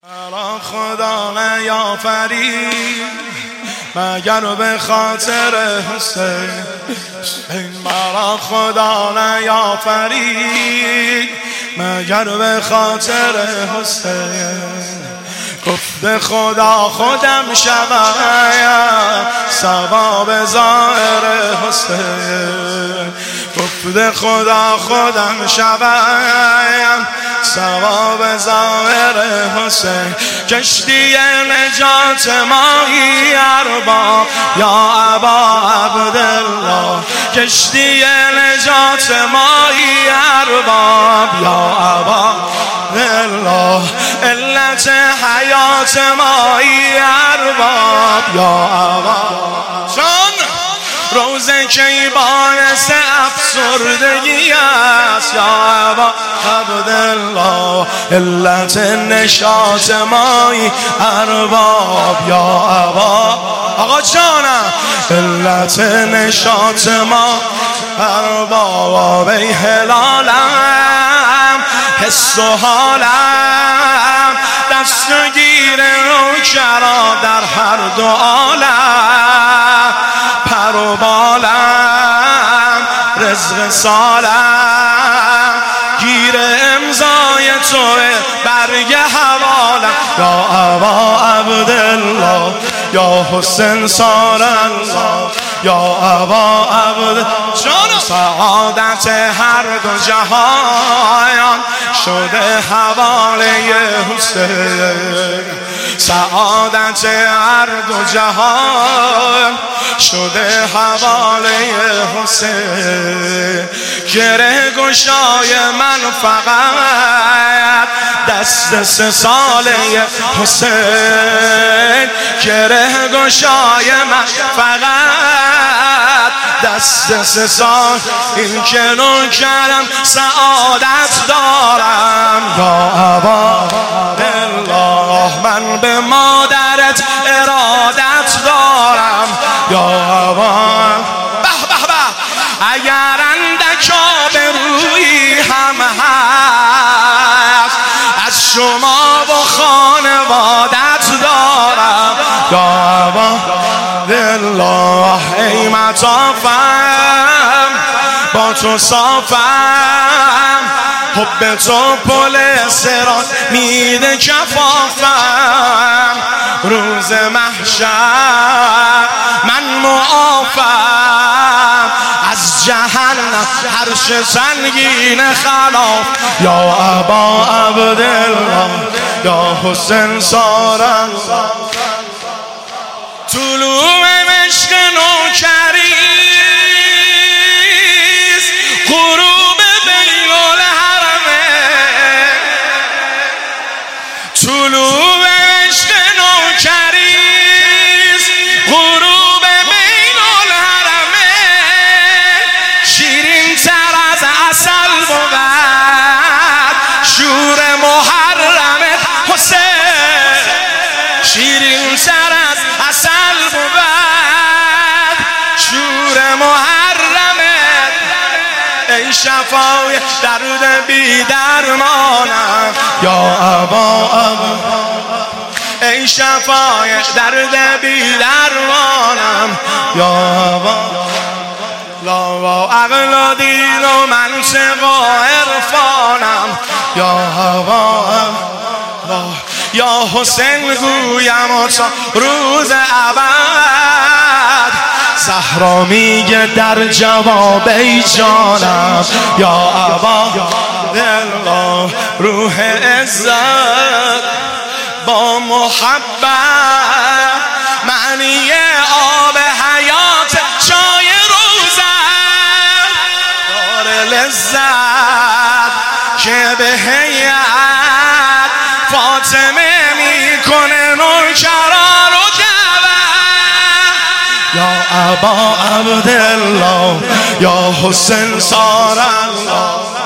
مرا خدا نیافرید مگر به خاطر حسین. مرا خدا نیافرید مگر به خاطر حسین. گفت خدا خودم شوم ثواب ظاهر حسین. گفت خدا خودم شوم ثواب ظاهر حسین. کشتی نجات ماهی ارباب یا ابا عبدالله. کشتی نجات ماهی ارباب یا ابا عبدالله. علت حیات ماهی ارباب یا ابا جان. روزه کی باعث افسردگی است یا ابا عبدالله. علت نشاط مایی ارباب یا ابا آقا جانم. علت نشاط ما ارباب ای هلالم حس و حالم. دستگیر نوکرا در هر دو عالم. پر و بالم رزق سالم گیر امضای توه برگ حوالم یا ابا عبدالله. یا حسین سار الله یا ابا عبدالله. سعادت هر دو جهان شده حواله حسین. سعادت هر دو جهان شده حواله حسین. گره گشای من فقط دست 3 ساله حسین. گره گشای من فقط دست 3 سال. این که نوکرم سعادت دارم یا ابا عبدالله. من به مادرت ارادت دارم یا ابا. به به به. اگر اندک آبرویی هم هست از شما و خانوادت دارم یا ابا عبدالله. ای مطافم با تو صافم. حب تو پل صراط میده کفافم. روز محشر من معافم از جهنم عرش سنگین خلاف یا ابا عبدالله. یا حسین سار الله. طلوع مشق نوکریست غروب بین الحرمین. طلوع مشق نوکریست غروب بین الحرمین. شیرین تر از عسل بود شور محرم حسین. شیرین تر از عسل بود شور محرمت. ای شفای درد بی درمانم یا ابا عبدالله. ای شفای درد بی درمانم یا ابا. لا و عقل و دین و منطق و عرفانم یا ابا عبدالله. یا حسین گویم و تا روز ابد. زهرا میگه در جواب ای جانم یا ابا عبدالله. روح عزت با محبت معنی آب حیات چای روزم. داره لذت که به هیئت فاطمه میکنه نوکران رو دعوت یا ابا عبدالله. یا حسین سار الله.